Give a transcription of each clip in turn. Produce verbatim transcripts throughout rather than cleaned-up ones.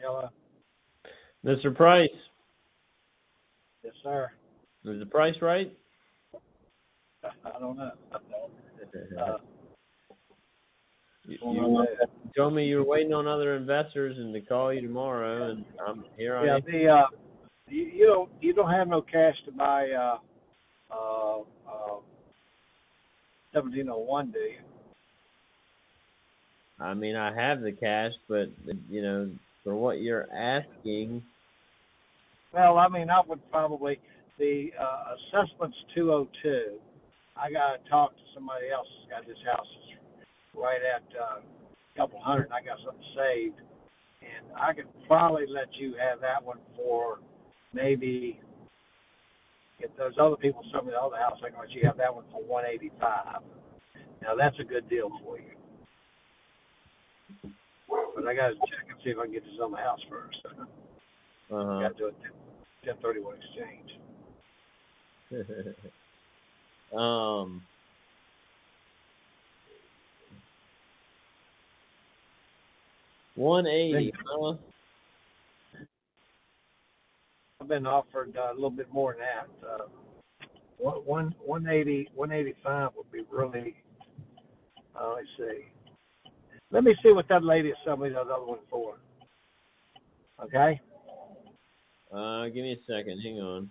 Hello. Mister Price. Yes, sir. Is the price right? I don't know. Uh, you, you told me you were waiting on other investors and to call you tomorrow, and I'm here. I yeah, am. the uh, you, you don't you don't have no cash to buy uh, uh, uh, seventeen oh one, do you? I mean, I have the cash, but you know, for what you're asking. Well, I mean, I would probably the uh, assessment's two oh two. I got to talk to somebody else who's got his house right at uh, a couple hundred, and I got something saved. And I could probably let you have that one for maybe, if those other people sell me the other house, I can let you have that one for one eighty-five. Now, that's a good deal for you. But I got to check and see if I can get this other house first. Uh-huh. Got to do a ten thirty-one exchange. um... one eighty, huh? I've been offered uh, a little bit more than that. Uh, one, one eighty, one eighty-five would be really, uh, let's see. Let me see what that lady is selling me that other one for. Okay? Uh, give me a second. Hang on.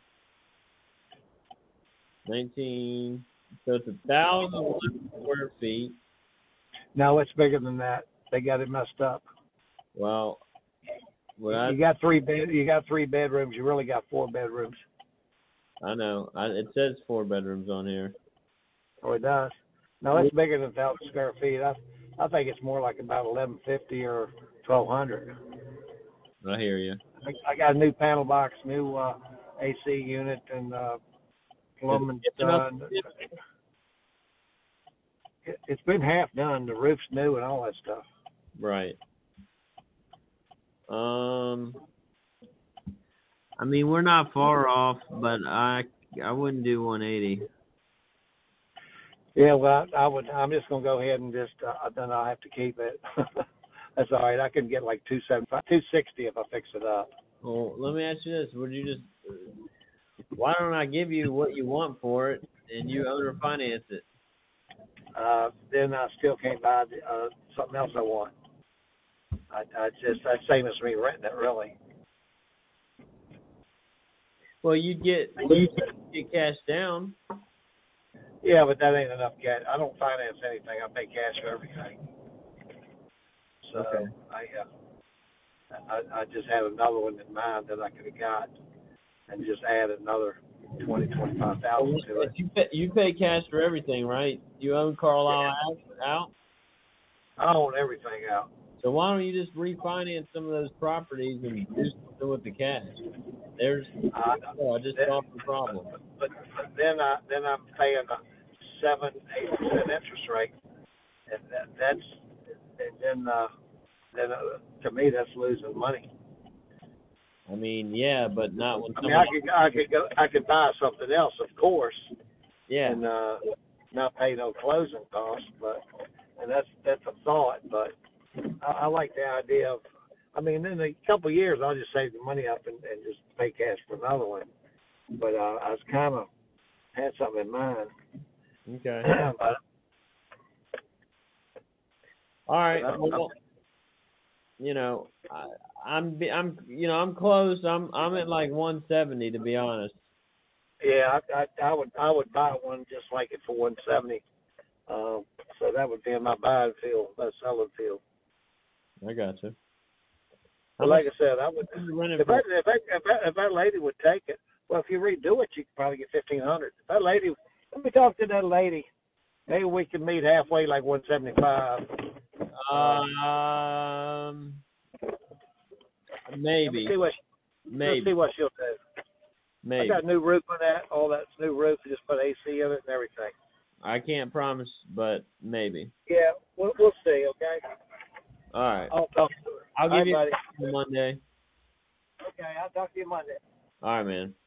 nineteen, so it's a thousand square feet. No, it's bigger than that. They got it messed up. Well, what you I, got three bed. You got three bedrooms. You really got four bedrooms. I know. I, it says four bedrooms on here. Oh, it does. No, it's bigger than a thousand square feet. I, I think it's more like about eleven fifty or twelve hundred. I hear you. I, I got a new panel box, new uh, A C unit, and uh, plumbing done. It, it's been half done. The roof's new and all that stuff. Right. Um, I mean, we're not far off, but I I wouldn't do one eighty. Yeah, well, I, I would. I'm just gonna go ahead and just. Uh, then I'll have to keep it. That's all right. I can get like two seventy five, two sixty if I fix it up. Well, let me ask you this: would you just? Why don't I give you what you want for it, and you owner finance it? Uh, then I still can't buy the, uh, something else I want. I, I just that's same as me renting it, really. Well, you get you get cash down. Yeah, but that ain't enough cash. I don't finance anything. I pay cash for everything. So Okay. I, uh, I I just had another one in mind that I could have got, and just add another twenty twenty five thousand to it. You pay, you pay cash for everything, right? You own Carlisle yeah. out. I own everything out. So why don't you just refinance some of those properties and do something with the cash? There's, uh, oh, I just then, solved the problem. But, but, but then I then I'm paying a seven eight percent interest rate, and that, that's and then uh, then uh, to me that's losing money. I mean, yeah, but not when. I mean, I could I could go I could buy something else, of course. Yeah. And uh, not pay no closing costs, but and that's that's a thought, but I, I like the idea of. I mean, in a couple of years, I'll just save the money up and, and just pay cash for another one. But uh, I was kind of had something in mind. Okay. but, All right. Well, you know, I, I'm I'm you know I'm close. I'm I'm at like one seventy to be honest. Yeah, I, I I would I would buy one just like it for one seventy. Um, so that would be in my buying field, my selling field. I got you. But like I said, I would if that, if, that, if, that, if that lady would take it. Well, if you redo it, you could probably get fifteen hundred. If that lady, let me talk to that lady. Maybe we can meet halfway, like one seventy five. Um, maybe. See what, maybe. Let's see what she'll do. Maybe. I got a new roof on that. All that's new roof. I just put A C in it and everything. I can't promise, but maybe. Yeah, we'll, we'll see. Okay. All right. I'll talk to her. I'll All give right, you buddy. Monday. Okay, I'll talk to you Monday. All right, man.